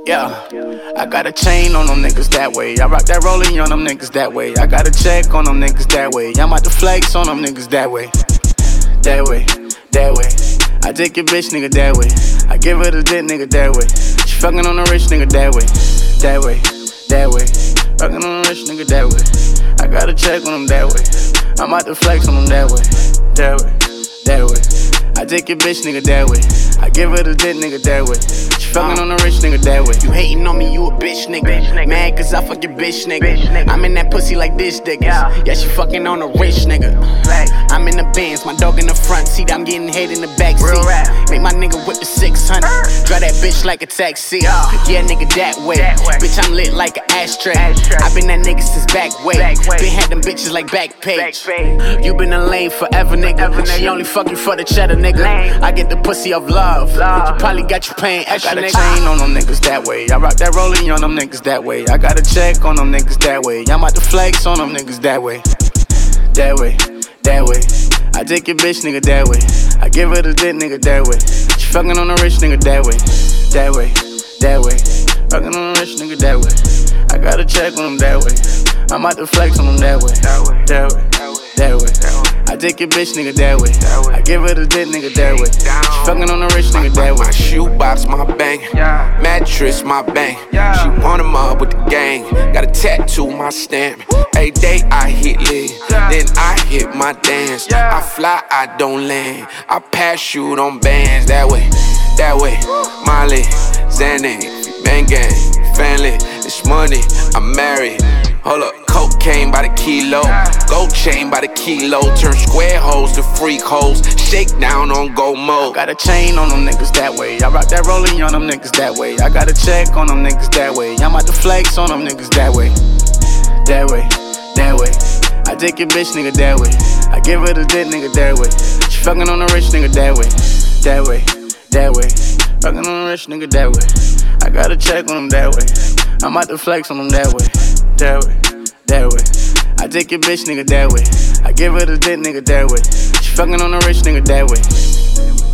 Yeah, I got a chain on them niggas that way. I rock that rolling on them niggas that way. I got a check on them niggas that way. I'm out the flex on them niggas that way. That way, that way. I take your bitch nigga that way. I give her the dick nigga that way. She fucking on a rich nigga that way. That way, that way. Fucking on a rich nigga that way. I got a check on them that way. I'm out the flex on them that way. That way, that way. I take your bitch nigga that way. I give her the dick nigga that way. She fucking on a rich nigga that way. You hating on me, you a bitch nigga. Mad cause I fuck your bitch nigga. I'm in that pussy like this nigga. Yeah, she fucking on a rich nigga. I'm in the Benz, my dog in the front seat. I'm getting hate in the back seat. Make my nigga whip the 600. Drive that bitch like a taxi. Yeah, nigga that way. Bitch, I'm lit like an ashtray. I been that nigga since back way. Been had them bitches like Backpage. You been a lane forever, nigga. She only fuck you for the cheddar, nigga. I get the pussy of love. You probably got you paying extra, nigga. I got a chain on them niggas that way. I rock that rolling on them niggas that way. I got a check on them niggas that way. I'm out the flex on them niggas that way. That way, that way. I take your bitch nigga that way. I give her the dick nigga that way. She fucking on a rich nigga that way. That way, that way. Fucking on a rich nigga that way. I got a check on them that way. I'm out the flex on them that way. That way, that way. I take your bitch nigga that way. I give her the dick nigga that way. She fucking on a rich nigga that way. My shoebox, my bang. Mattress, my bang. She want 'em up with the gang. Got a tattoo, my stamp. Every day I hit lit, then I hit my dance. I fly, I don't land. I parachute on bands. That way, that way. Molly, Xanax, bang gang, family. It's money, I'm married. Hold up, cocaine by the kilo, gold chain by the kilo. Turn square hoes to freak hoes, shake down on go mode. Got a chain on them niggas that way. I rock that rolling on them niggas that way. I got a check on them niggas that way. I'm out the flex on them niggas that way. That way, that way. I take your bitch nigga that way. I give her the dick nigga that way. She fucking on a rich nigga that way. That way, that way. Fucking on a rich nigga that way. I got a check on them that way. I'm out the flex on them that way. That way, that way. I take your bitch nigga that way. I give her the dick nigga that way. She fucking on a rich nigga that way.